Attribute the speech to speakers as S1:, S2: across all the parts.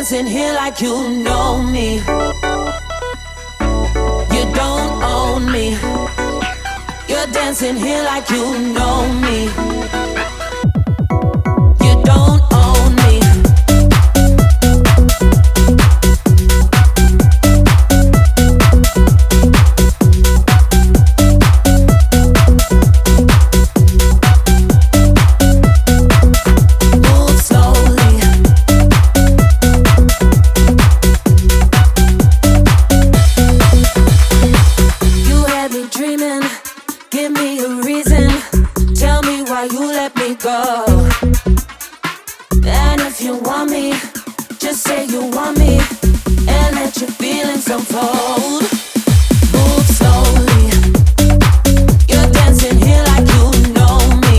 S1: dancing here like you know me. You don't own me. You're dancing here like you know me. You don't own me. Move slowly. You had me dreaming. Give me a reason. Tell me why you let me go. And if you want me, just say you want me, and let your feelings unfold. Move slowly. You're dancing here like you know me.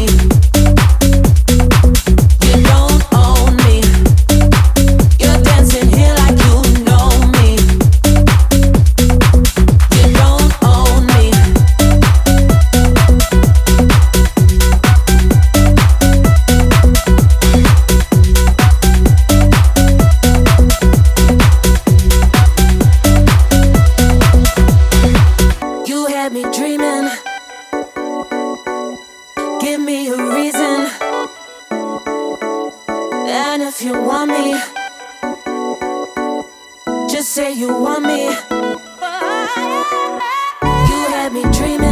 S1: You don't own me. You're dancing here like you know me. You don't own me. You had me dreaming. Give me a reason. And if you want me, just say you want me. You had me dreaming.